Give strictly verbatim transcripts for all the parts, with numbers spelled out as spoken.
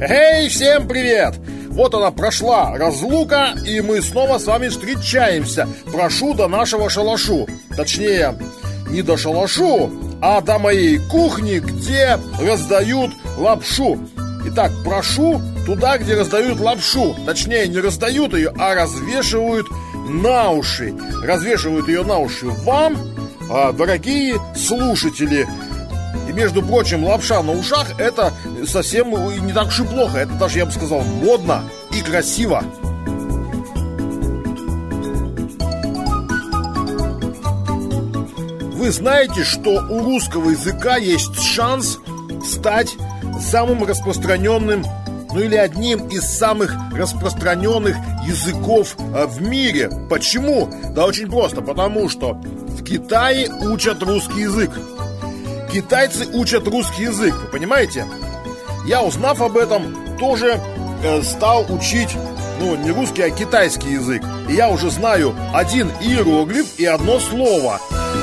Эй, всем привет! Вот она прошла разлука, и мы снова с вами встречаемся. Прошу до нашего шалашу. Точнее, не до шалашу, а до моей кухни, где раздают лапшу. Итак, прошу туда, где раздают лапшу. Точнее, не раздают ее, а развешивают на уши. Развешивают ее на уши вам, дорогие слушатели. И, между прочим, лапша на ушах — это совсем не так уж и плохо. Это даже, я бы сказал, модно и красиво. Вы знаете, что у русского языка есть шанс стать самым распространенным, ну или одним из самых распространенных языков в мире. Почему? Да очень просто. Потому что в Китае учат русский язык. Китайцы учат русский язык, вы понимаете? Я, узнав об этом, тоже э, стал учить, ну, не русский, а китайский язык. И я уже знаю один иероглиф и одно слово.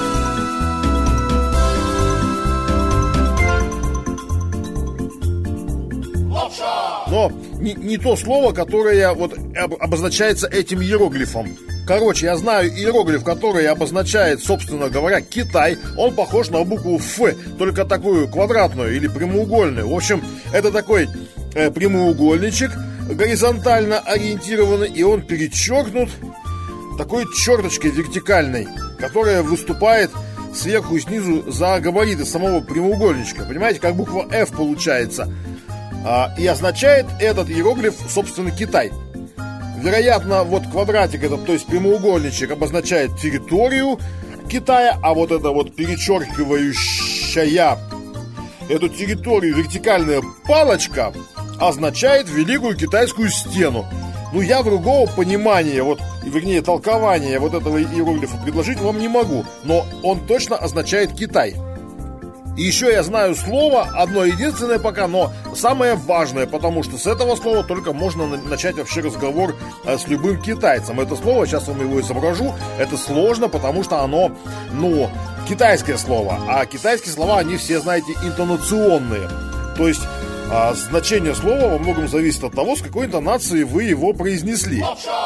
Но не, не то слово, которое вот обозначается этим иероглифом. Короче, я знаю иероглиф, который обозначает, собственно говоря, Китай. Он похож на букву Ф, только такую квадратную или прямоугольную. В общем, это такой э, прямоугольничек, горизонтально ориентированный, и он перечеркнут такой черточкой вертикальной, которая выступает сверху и снизу за габариты самого прямоугольничка. Понимаете, как буква F получается. А, и означает этот иероглиф, собственно, Китай. Вероятно, вот квадратик этот, то есть прямоугольничек, обозначает территорию Китая, а вот эта вот перечеркивающая эту территорию вертикальная палочка означает Великую Китайскую стену. Ну, я другого понимания, вот, вернее, толкования вот этого иероглифа предложить вам не могу, но он точно означает Китай. И еще я знаю слово, одно единственное пока, но самое важное, потому что с этого слова только можно начать вообще разговор с любым китайцем. Это слово, сейчас вам его изображу, это сложно, потому что оно, ну, китайское слово. А китайские слова, они все, знаете, интонационные. То есть а, значение слова во многом зависит от того, с какой интонацией вы его произнесли.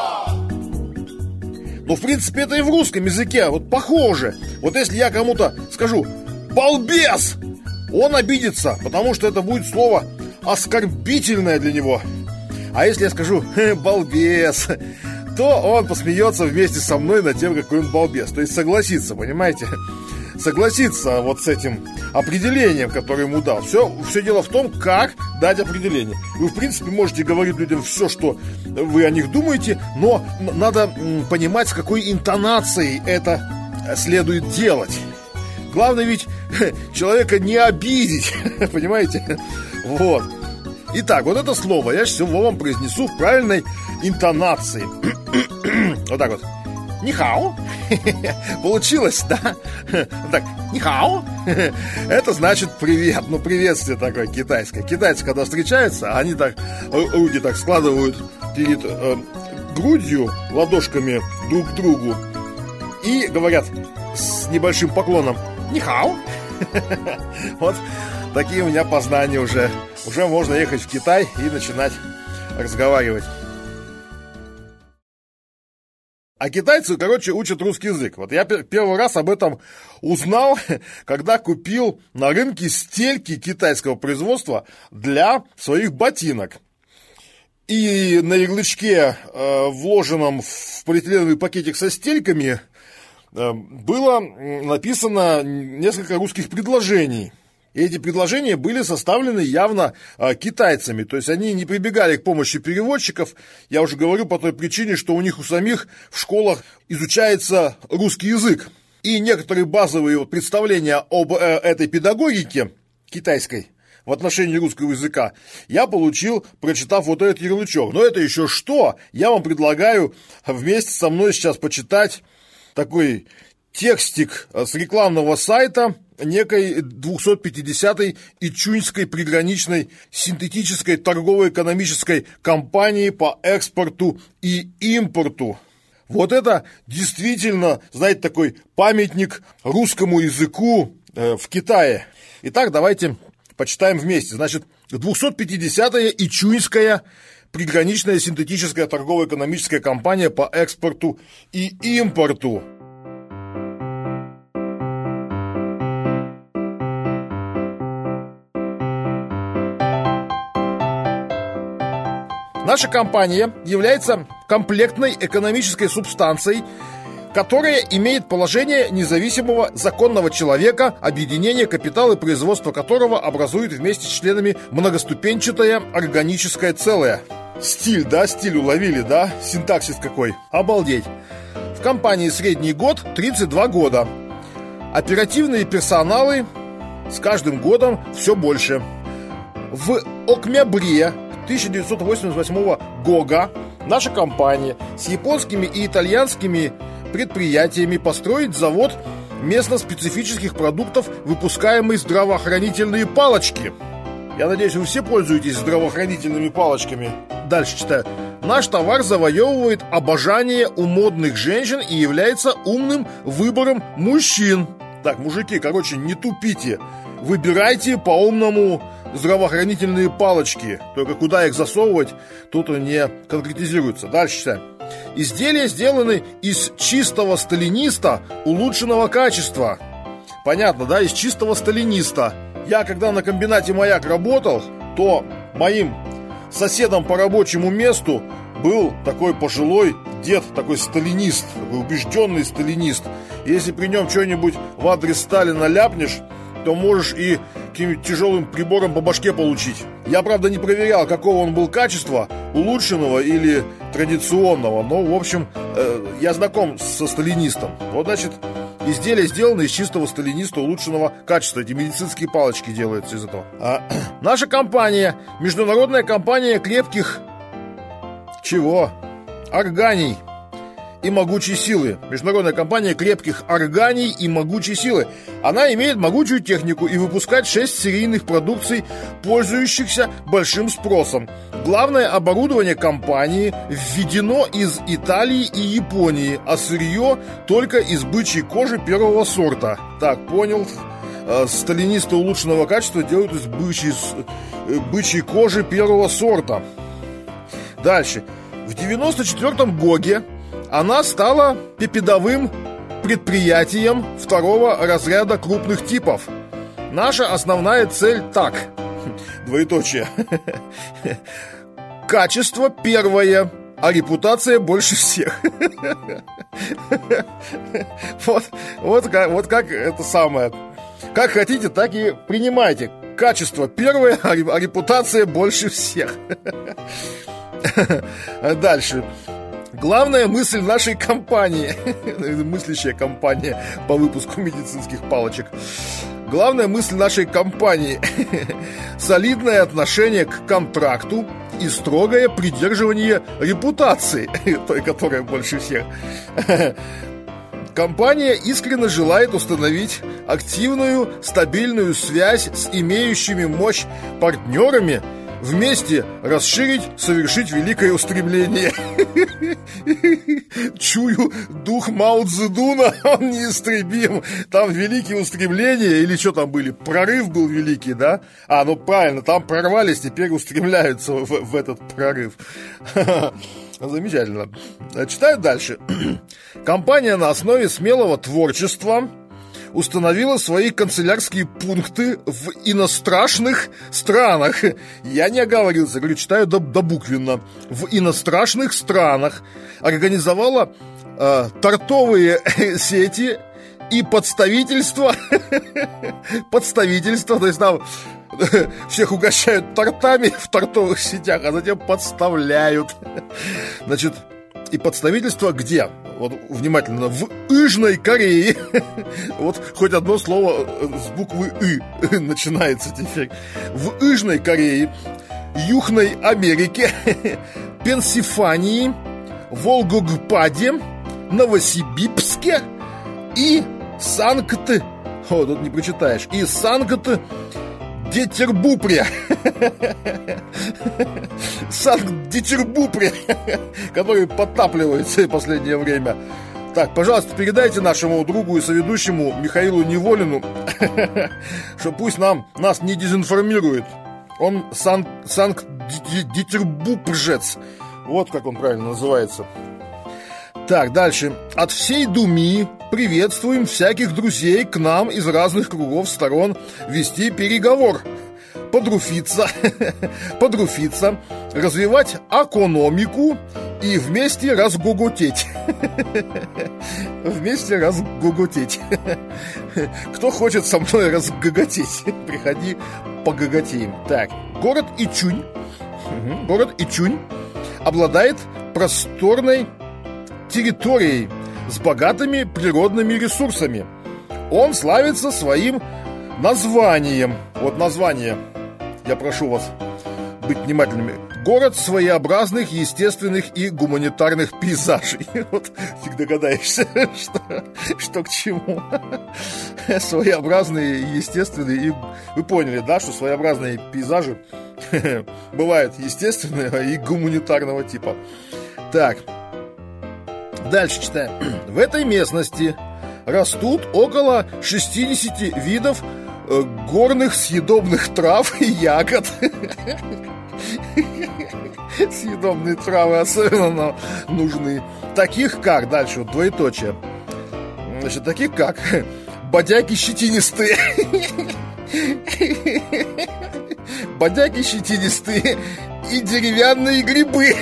Но, в принципе, это и в русском языке вот похоже. Вот если я кому-то скажу «балбес», он обидится, потому что это будет слово оскорбительное для него. А если я скажу «балбес», то он посмеется вместе со мной над тем, какой он балбес. То есть согласится, понимаете? Согласится вот с этим определением, которое ему дал. Все, все дело в том, как дать определение. Вы, в принципе, можете говорить людям все, что вы о них думаете, но надо понимать, с какой интонацией это следует делать. Главное ведь человека не обидеть, понимаете? Вот. Итак, вот это слово я сейчас вам произнесу в правильной интонации. Вот так вот. Нихао. Получилось, да? Так, нихао. Это значит привет. Ну, приветствие такое китайское. Китайцы, когда встречаются, они так руки так складывают перед э, грудью, ладошками друг к другу и говорят с небольшим поклоном «Нихао». Вот такие у меня познания уже. Уже можно ехать в Китай и начинать разговаривать. А китайцы, короче, учат русский язык. Вот я первый раз об этом узнал, когда купил на рынке стельки китайского производства для своих ботинок. И на ярлычке, э, вложенном в полиэтиленовый пакетик со стельками, было написано несколько русских предложений. И эти предложения были составлены явно а, китайцами. То есть они не прибегали к помощи переводчиков. Я уже говорю по той причине, что у них у самих в школах изучается русский язык. И некоторые базовые вот представления об э, этой педагогике китайской в отношении русского языка я получил, прочитав вот этот ярлычок. Но это еще что? Я вам предлагаю вместе со мной сейчас почитать такой текстик с рекламного сайта некой двухсот пятидесятой Ичуньской приграничной синтетической торгово-экономической компании по экспорту и импорту. Вот это действительно, знаете, такой памятник русскому языку э, в Китае. Итак, давайте почитаем вместе. Значит, двухсот пятидесятая Ичуньская приграничная синтетическая торгово-экономическая компания по экспорту и импорту. Наша компания является комплектной экономической субстанцией, которая имеет положение независимого законного человека, объединение капитала и производство которого образует вместе с членами многоступенчатое органическое целое. Стиль, да, стиль уловили, да? Синтаксис какой. Обалдеть. В компании средний год тридцать два года. Оперативные персоналы с каждым годом все больше. В октябре тысяча девятьсот восемьдесят восьмого года наша компания с японскими и итальянскими предприятиями построит завод местно-специфических продуктов, выпускаемый здравоохранительные палочки. Я надеюсь, вы все пользуетесь здравоохранительными палочками. Дальше читаю. Наш товар завоевывает обожание у модных женщин и является умным выбором мужчин. Так, мужики, короче, не тупите. Выбирайте по-умному здравоохранительные палочки. Только куда их засовывать, тут не конкретизируется. Дальше читаем. Изделия сделаны из чистого сталиниста улучшенного качества. Понятно, да? Из чистого сталиниста. Я, когда на комбинате «Маяк» работал, то моим соседом по рабочему месту был такой пожилой дед, такой сталинист, такой убежденный сталинист. Если при нем что-нибудь в адрес Сталина ляпнешь, то можешь и каким-нибудь тяжелым прибором по башке получить. Я, правда, не проверял, какого он был качества, улучшенного или традиционного. Но, в общем, э, я знаком со сталинистом. Вот, значит, изделия сделаны из чистого сталиниста улучшенного качества. Эти медицинские палочки делаются из этого. А, наша компания, международная компания крепких... Чего? Органий и могучей силы. Международная компания крепких органий и могучей силы. Она имеет могучую технику и выпускает шесть серийных продукций, пользующихся большим спросом. Главное оборудование компании введено из Италии и Японии, а сырье только из бычьей кожи первого сорта. Так, понял. Сталинисты улучшенного качества делают из бычьей, бычьей кожи первого сорта. Дальше. В девяносто четвёртом году она стала пепедовым предприятием второго разряда крупных типов. Наша основная цель так. Двоеточие. Качество первое, а репутация больше всех. Вот, вот, как, вот как это самое. Как хотите, так и принимайте. Качество первое, а репутация больше всех. Дальше. Главная мысль нашей компании, мыслящая компания по выпуску медицинских палочек. Главная мысль нашей компании – солидное отношение к контракту и строгое придерживание репутации, той, которая больше всех. Компания искренне желает установить активную, стабильную связь с имеющими мощь партнерами, вместе расширить, совершить великое устремление. Чую дух Мао Цзэдуна, он неистребим. Там великие устремления, или что там были? Прорыв был великий, да? А, ну правильно, там прорвались, теперь устремляются в, в этот прорыв. Замечательно. Читаю дальше. Компания на основе смелого творчества установила свои канцелярские пункты в иностранных странах. Я не оговорился, говорю, читаю добуквенно. В иностранных странах организовала э, тортовые сети и подставительства. Подставительства, то есть там всех угощают тортами в тортовых сетях, а затем подставляют. Значит, и подставительство где? Вот внимательно, в Южной Корее. Вот хоть одно слово с буквы «ы» начинается теперь. В Южной Корее, Южной Америке, Пенсильвании, Волгограде, Новосибирске и Санкт... О, тут не прочитаешь. И Санкт-Петербурге. Санкт-Петербурге, который подтапливается в последнее время. Так, пожалуйста, передайте нашему другу и соведущему Михаилу Неволину, что пусть нам, нас не дезинформирует. Он сан, Санкт-Петербуржец. Вот как он правильно называется. Так, дальше. От всей Думи приветствуем всяких друзей к нам из разных кругов сторон вести переговор. Подруфиться, подруфиться, развивать экономику и вместе разгоготеть. Вместе разгоготеть. Кто хочет со мной разгоготеть, приходи, погоготеем. Так, город Ичунь, город Ичунь обладает просторной территорией с богатыми природными ресурсами. Он славится своим названием. Вот название. Я прошу вас быть внимательными. Город своеобразных естественных и гуманитарных пейзажей. Вот фиг догадаешься, что, что к чему. Своеобразные, естественные и... Вы поняли, да, что своеобразные пейзажи бывают естественного и гуманитарного типа. Так. Дальше читаем. В этой местности растут около шестьдесят видов э, горных съедобных трав и ягод. Съедобные травы особенно нужны. Таких как, дальше вот двоеточие. Значит, таких как бодяги щетинистые. Бодяги щетинистые и деревянные грибы.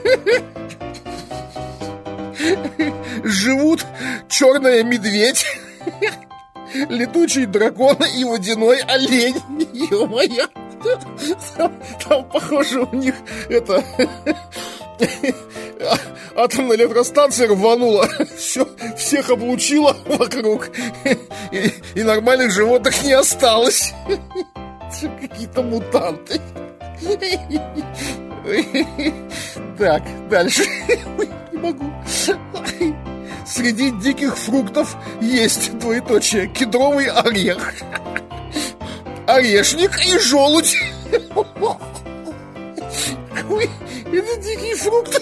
Живут черная медведь, летучий дракон и водяной олень. Ё-моё. Там, там, похоже, у них это атомная электростанция рванула, все, всех облучила вокруг, и, и нормальных животных не осталось. Какие-то мутанты. Так, дальше. Не могу. Среди диких фруктов есть двоеточие кедровый орех, орешник и желудь. Какой это дикий фрукт.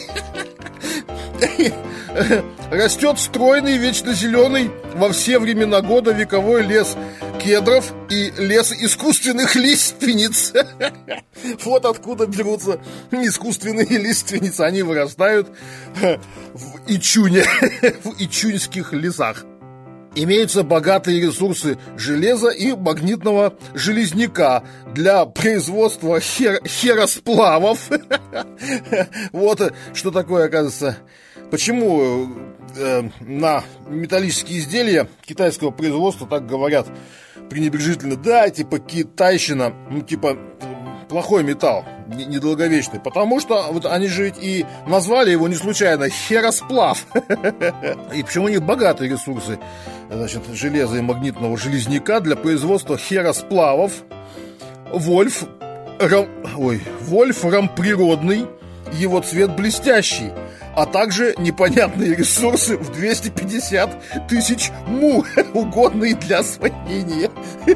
Растет стройный, вечно зеленый во все времена года вековой лес кедров и лес искусственных лиственниц. Вот откуда берутся искусственные лиственницы. Они вырастают в Ичуне, в ичуньских лесах. Имеются богатые ресурсы железа и магнитного железняка для производства хер, херосплавов. Вот что такое, оказывается. Почему э, на металлические изделия китайского производства так говорят пренебрежительно? Да, типа китайщина, ну типа плохой металл, недолговечный. Потому что вот они же ведь и назвали его не случайно херосплав. И почему у них богатые ресурсы, значит, железа и магнитного железняка для производства херосплавов. Вольф, рам, ой, вольфрам природный, его цвет блестящий, а также непонятные ресурсы в двести пятьдесят тысяч му, угодные для освоения.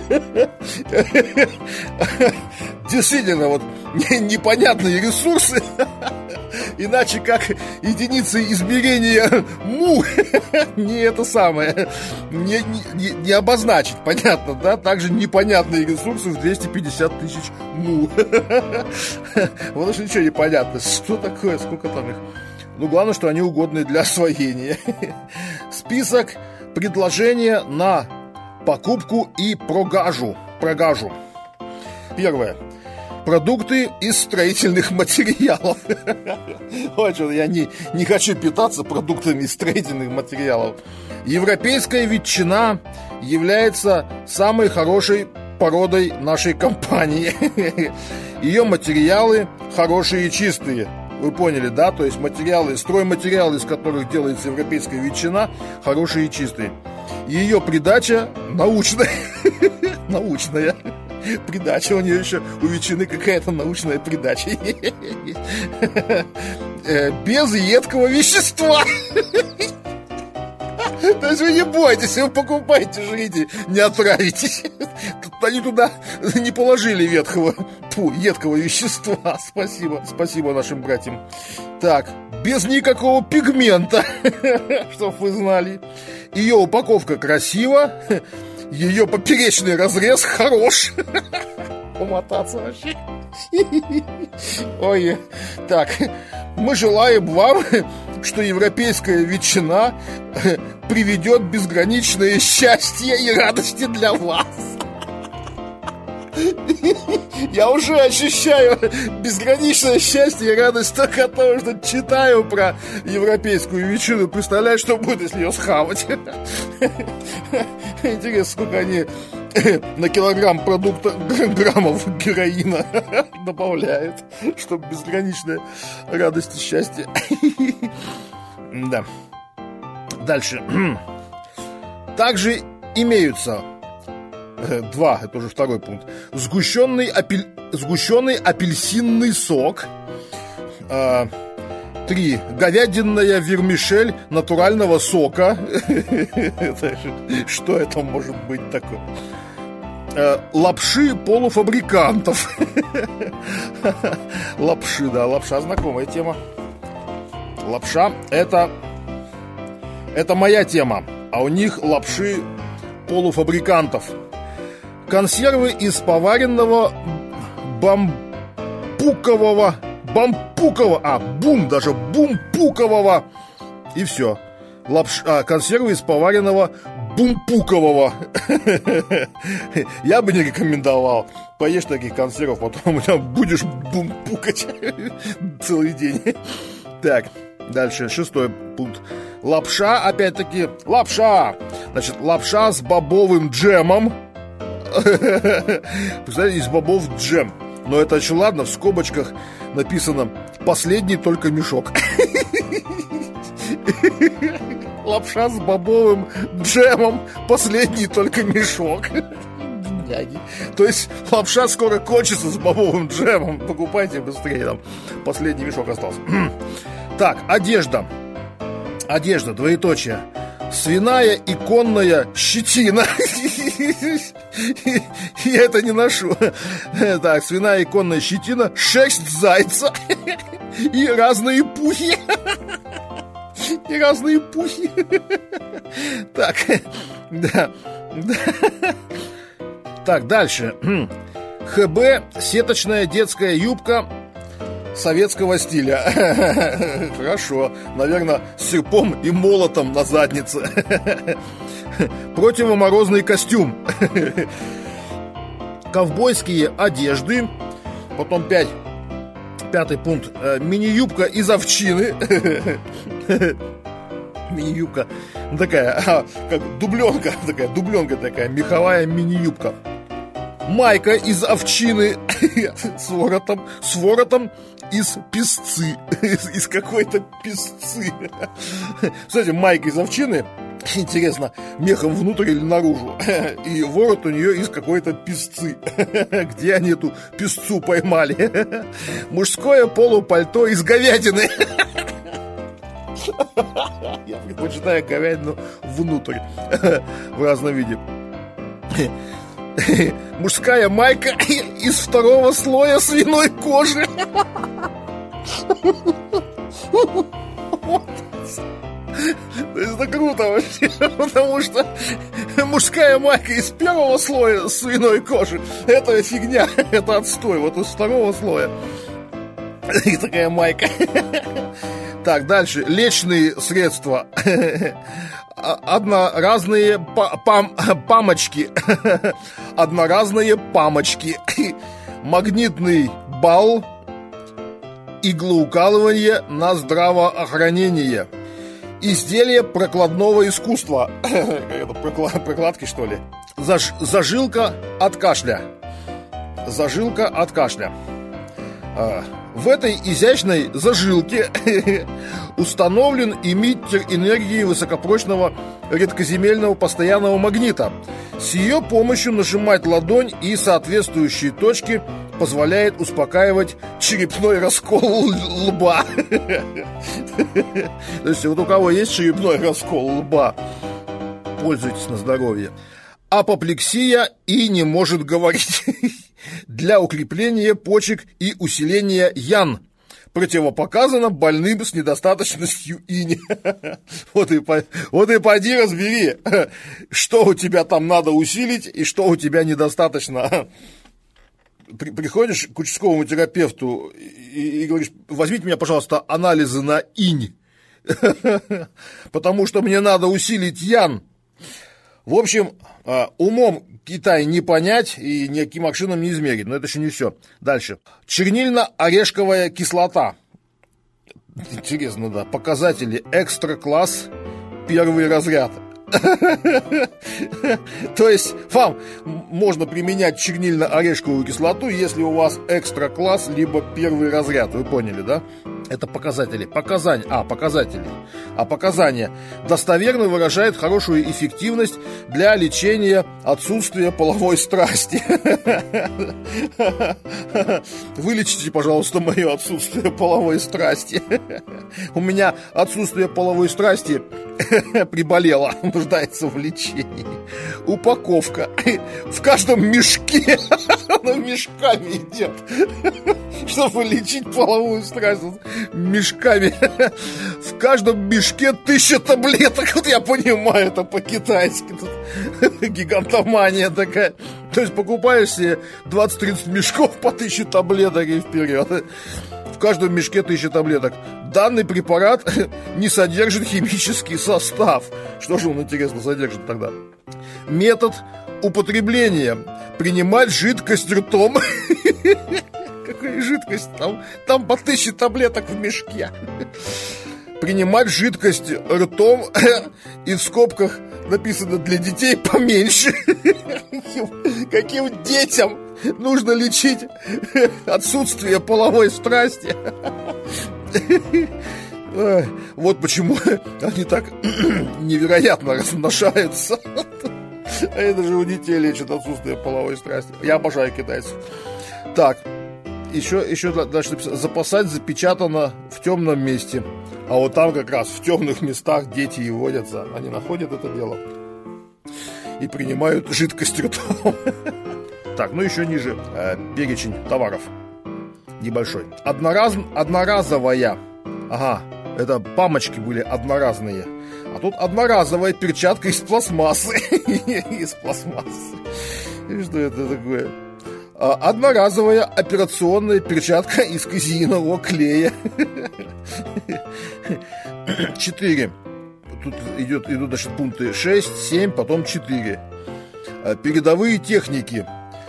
Действительно, вот непонятные ресурсы, иначе как единицы измерения му не это самое, не, не, не обозначить, понятно, да? Также непонятные ресурсы в двести пятьдесят тысяч му. Вот уж ничего не понятно, что такое, сколько там их. Ну, главное, что они угодны для освоения. Список предложения на покупку и продажу. Продажу. Первое. Продукты из строительных материалов. Ой, что, я не, не хочу питаться продуктами из строительных материалов. Европейская ветчина является самой хорошей породой нашей компании. Ее материалы хорошие и чистые. Вы поняли, да? То есть материалы, стройматериалы, из которых делается европейская ветчина, хорошие и чистые. Ее придача научная. Научная. Придача у нее еще, у ветчины какая-то научная придача. Без едкого вещества. То есть вы не бойтесь, вы покупайте, жрите, не отравитесь. Они туда не положили ветхого, фу, едкого вещества. Спасибо, спасибо нашим братьям. Так, без никакого пигмента, чтоб вы знали. Ее упаковка красива, ее поперечный разрез хорош. Умотаться вообще. Ой, так, мы желаем вам, что европейская ветчина приведет безграничное счастье и радости для вас. Я уже ощущаю безграничное счастье и радость только от того, что читаю про европейскую ветчину. Представляю, что будет, если ее схавать. Интересно, сколько они на килограмм продукта граммов героина добавляют, чтобы безграничная радость и счастье. Да. Дальше. Также имеются два, это уже второй пункт. Сгущенный, апель... Сгущенный апельсинный сок. А, три. Говядинная вермишель натурального сока. Что это может быть такое? А, лапши полуфабрикантов. Лапши, да, лапша знакомая тема. Лапша это это моя тема, а у них лапши полуфабрикантов. Консервы из поваренного бамбукового бамбукового, а, бум, даже бумпукового. И все. Лапш, а, консервы из поваренного бумпукового. Я бы не рекомендовал. Поешь таких консервов, потом будешь бумпукать целый день. Так, дальше, шестой пункт. Лапша, опять-таки, лапша. Значит, лапша с бобовым джемом. Представляете, из бобов джем. Но это еще ладно, в скобочках написано «Последний только мешок». Лапша с бобовым джемом, последний только мешок. То есть лапша скоро кончится с бобовым джемом. Покупайте быстрее, там последний мешок остался. Так, одежда. Одежда, двоеточие. Свиная и конная щетина. Я это не ношу. Так, свиная и конная щетина, шерсть зайца и разные пухи. И разные пухи. Так, да. Так, дальше. ХБ, сеточная детская юбка советского стиля. Хорошо. Наверное, с серпом и молотом на заднице. Противоморозный костюм. Ковбойские одежды. Потом пять. Пятый пункт. Мини-юбка из овчины. Мини-юбка такая, как дубленка. Такая дубленка такая, меховая мини-юбка. Майка из овчины с воротом, с воротом из песцы. Из, из какой-то песцы. Кстати, майка из овчины, интересно, мехом внутрь или наружу. И ворот у нее из какой-то песцы. Где они эту песцу поймали? Мужское полупальто из говядины. Я предпочитаю говядину внутрь. В разном виде. Мужская майка из второго слоя свиной кожи. Это круто вообще, потому что мужская майка из первого слоя свиной кожи — это фигня, это отстой. Вот из второго слоя и такая майка. Так, дальше. Лечные средства. Одноразные пам памочки. Одноразные памочки. Магнитный бал. Иглоукалывание на здравоохранение. Изделие прокладного искусства. Это прокладки, что ли? Заж зажилка от кашля. Зажилка от кашля. В этой изящной зажилке установлен эмиттер энергии высокопрочного редкоземельного постоянного магнита. С ее помощью нажимать ладонь и соответствующие точки позволяет успокаивать черепной раскол лба. То есть вот у кого есть черепной раскол лба, пользуйтесь на здоровье. Апоплексия и не может говорить. Для укрепления почек и усиления ян. противопоказано больным с недостаточностью инь. Вот и, вот и поди разбери, что у тебя там надо усилить и что у тебя недостаточно. При, приходишь к участковому терапевту и, и говоришь: возьмите меня, пожалуйста, анализы на инь, потому что мне надо усилить ян. В общем, умом Китай не понять и никаким машинам не измерить, но это еще не все. Дальше. Чернильно-орешковая кислота. Интересно, да. Показатели экстра-класс, первый разряд. То есть вам можно применять чернильно-орешковую кислоту, если у вас экстра-класс, либо первый разряд. Вы поняли, да? Это показатели. Показания. А, показатели. А показания достоверно выражают хорошую эффективность для лечения отсутствия половой страсти. Вылечите, пожалуйста, мое отсутствие половой страсти. У меня отсутствие половой страсти приболело, нуждается в лечении. Упаковка. В каждом мешке. Она мешками идет. Чтобы лечить половую страсть. Мешками. В каждом мешке тысяча таблеток. Вот я понимаю, это по-китайски. Тут гигантомания такая. То есть покупаешь себе двадцать-тридцать мешков по тысяче таблеток и вперед. В каждом мешке тысяча таблеток. Данный препарат не содержит химический состав. Что же он, интересно, содержит тогда? Метод употребления. Принимать жидкость ртом. Какая жидкость? Там, там по тысяче таблеток в мешке. Принимать жидкость ртом. И в скобках написано: для детей поменьше. Каким детям нужно лечить отсутствие половой страсти? Вот почему они так невероятно размножаются. А это же у детей лечат отсутствие половой страсти. Я обожаю китайцев. Так, еще, еще дальше написано: запасать запечатано в темном месте. А вот там как раз в темных местах дети и водятся. Они находят это дело и принимают жидкость ртом. Так, ну еще ниже э, перечень товаров небольшой. Однораз... Одноразовая. Ага, это памочки были одноразные. А тут одноразовая перчатка из пластмассы. Из пластмассы. И что это такое? Одноразовая операционная перчатка из казеинового клея. Четыре. Тут идет, идут, значит, пункты шесть, семь, потом четыре. Передовые техники.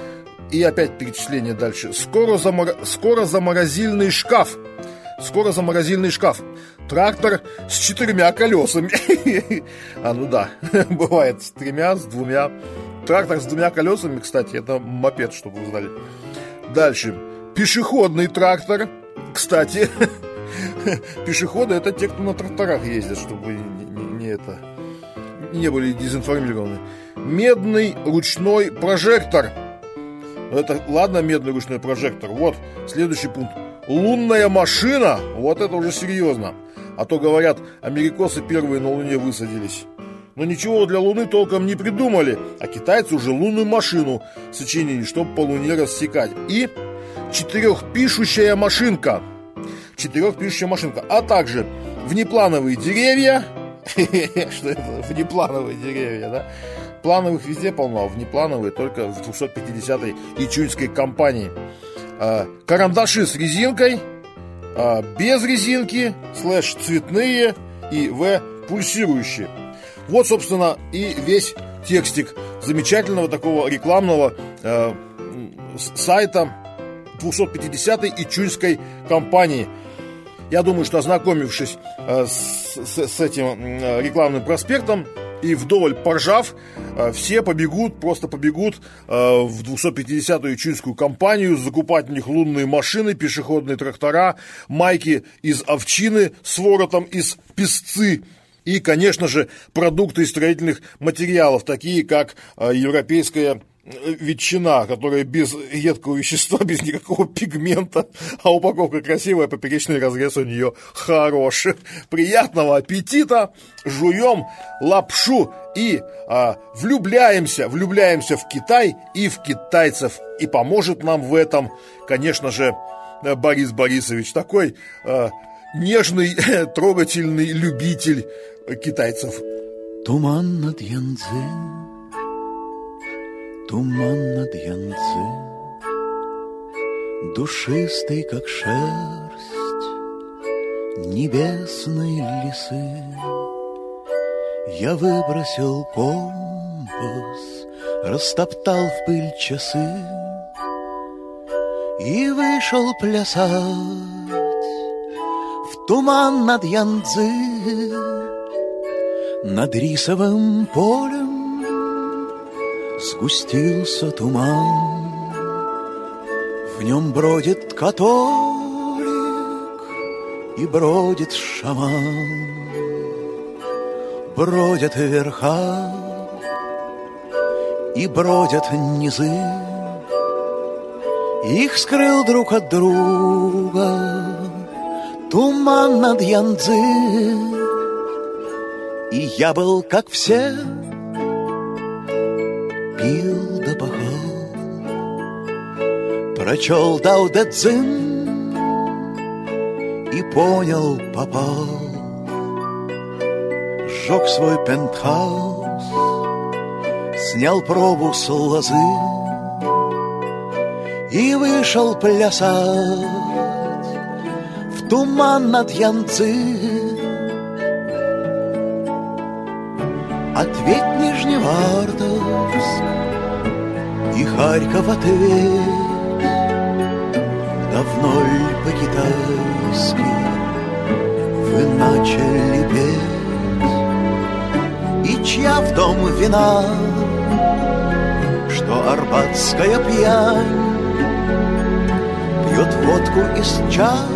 И опять перечисление дальше. Скоро, замор... Скоро заморозильный шкаф. Скоро заморозильный шкаф. Трактор с четырьмя колесами. А, ну да, бывает с тремя, с двумя. Трактор с двумя колесами, кстати, это мопед, чтобы вы знали. Дальше. Пешеходный трактор. Кстати, пешеходы — это те, кто на тракторах ездят, чтобы не, не, не это, не были дезинформированы. Медный ручной прожектор. Это, ладно, медный ручной прожектор. Вот, следующий пункт. Лунная машина. Вот это уже серьезно. А то, говорят, америкосы первые на Луне высадились. Но ничего для Луны толком не придумали. А китайцы уже лунную машину сочинили, чтобы по Луне рассекать. И четырехпишущая машинка. Четырехпишущая машинка. А также внеплановые деревья. Что это? Внеплановые деревья, да? Плановых везде полно, а внеплановые только в двухсот пятидесятой ичуньской компании. Карандаши с резинкой, без резинки, слэш цветные и в пульсирующие. Вот, собственно, и весь текстик замечательного такого рекламного э, сайта двухсот пятидесятой ичуньской компании. Я думаю, что, ознакомившись э, с, с, с этим э, рекламным проспектом и вдоволь поржав, э, все побегут, просто побегут э, в двухсот пятидесятую ичуньскую компанию закупать у них лунные машины, пешеходные трактора, майки из овчины с воротом из песцы. И, конечно же, продукты из строительных материалов, такие как э, европейская ветчина, которая без едкого вещества, без никакого пигмента, а упаковка красивая, поперечный разрез у нее хороший. Приятного аппетита, жуем лапшу и а, влюбляемся, влюбляемся в Китай и в китайцев. И поможет нам в этом, конечно же, Борис Борисович, такой э, нежный, трогательный любитель китайцев. Туман над Янцзы, туман над Янцзы, душистый, как шерсть небесной лисы. Я выбросил компас, растоптал в пыль часы и вышел плясать в туман над Янцзы. Над рисовым полем сгустился туман, в нем бродит католик и бродит шаман. Бродят верха и бродят низы, их скрыл друг от друга туман над Янцзы. И я был, как все, пил да пахал, прочел Дао Дэ Цзин и понял, попал. Сжег свой пентхаус, снял пробу с лозы и вышел плясать в туман над Янцзы. Ответь Нижневартовск и Харьков ответь, давно ли по-китайски вы начали петь? И чья в дом вина, что арбатская пьянь пьет водку из чаш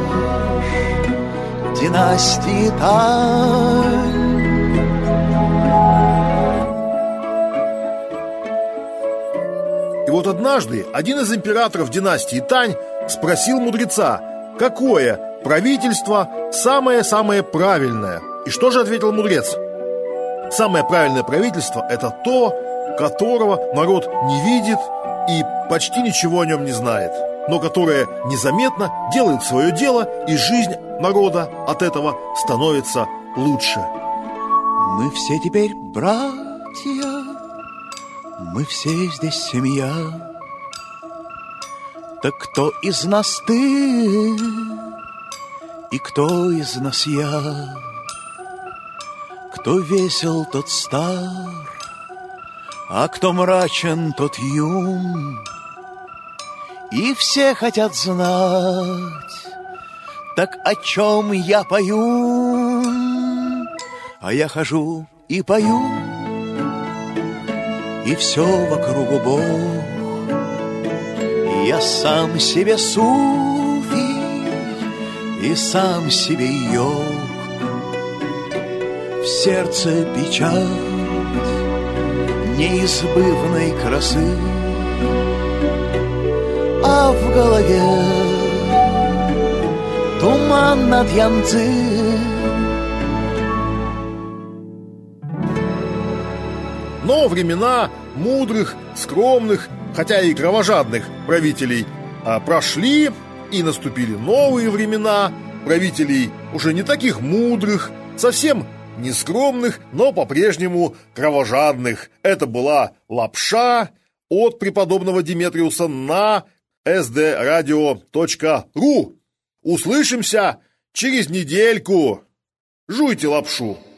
династии Тань? И вот однажды один из императоров династии Тань спросил мудреца, какое правительство самое-самое правильное. И что же ответил мудрец? Самое правильное правительство – это то, которого народ не видит и почти ничего о нем не знает, но которое незаметно делает свое дело, и жизнь народа от этого становится лучше. Мы все теперь братья, мы все здесь семья. Так кто из нас ты и кто из нас я? Кто весел, тот стар, а кто мрачен, тот юн. И все хотят знать, так о чем я пою? А я хожу и пою, и все вокруг Бог. Я сам себе суфий и сам себе йог. В сердце печать неизбывной красы, а в голове туман над Янцзы. Но времена мудрых, скромных, хотя и кровожадных правителей прошли, и наступили новые времена правителей уже не таких мудрых, совсем не скромных, но по-прежнему кровожадных. Это была лапша от преподобного Деметриуса на эс дэ радио точка ру. Услышимся через недельку. Жуйте лапшу.